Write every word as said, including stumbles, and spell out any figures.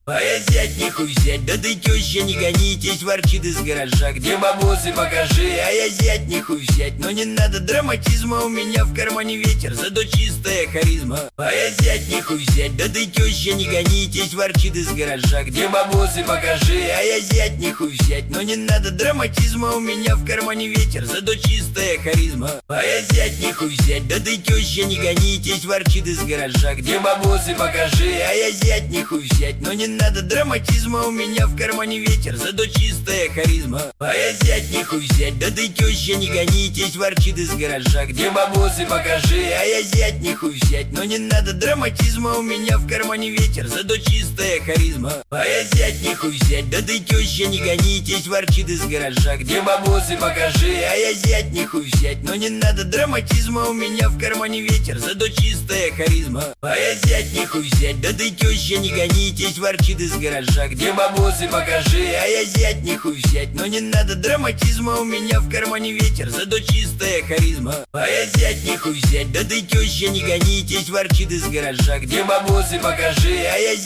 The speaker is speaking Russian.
А я зять не хуй взять, да ты теща не гонитесь, ворчит из гаража. Где бабосы, покажи, а я зять не хуй взять. Но не надо драматизма, у меня в кармане ветер, зато чистая харизма. А я зять не хуй взять, да ты теща не гонитесь, ворчит из гаража. Где бабосы, покажи, а я зять не хуй взять. Но не надо драматизма, у меня в кармане ветер, зато чистая харизма. А я зять не хуй взять, да ты теща не гонитесь, ворчит из гаража. Где бабосы, покажи, а я зять не хуй взять. Но не надо драматизма, у меня в кармане ветер, зато чистая харизма. А я зять не хуй взять, да ты теща не гонитесь, ворчит из гаража. Где бабосы, покажи, а я зять не хуй взять. Но не надо драматизма, у меня в кармане ветер, зато чистая харизма. А я зять не хуй взять, да ты теща не гонитесь, ворчит из гаража. Где бабосы, покажи, а я зять не хуй взять. Но не надо драматизма, у меня в кармане ветер, зато чистая харизма. А я зять не хуй взять, да ты теща не гонитесь, ворчит из гаража. Где бабосы, покажи, а я зять не хуй взять. Но не надо драматизма, у меня в кармане ветер, зато чистая харизма. А я зять не хуй взять, да ты теща не гонитесь, ворчит из гаража. Где бабосы, покажи, а я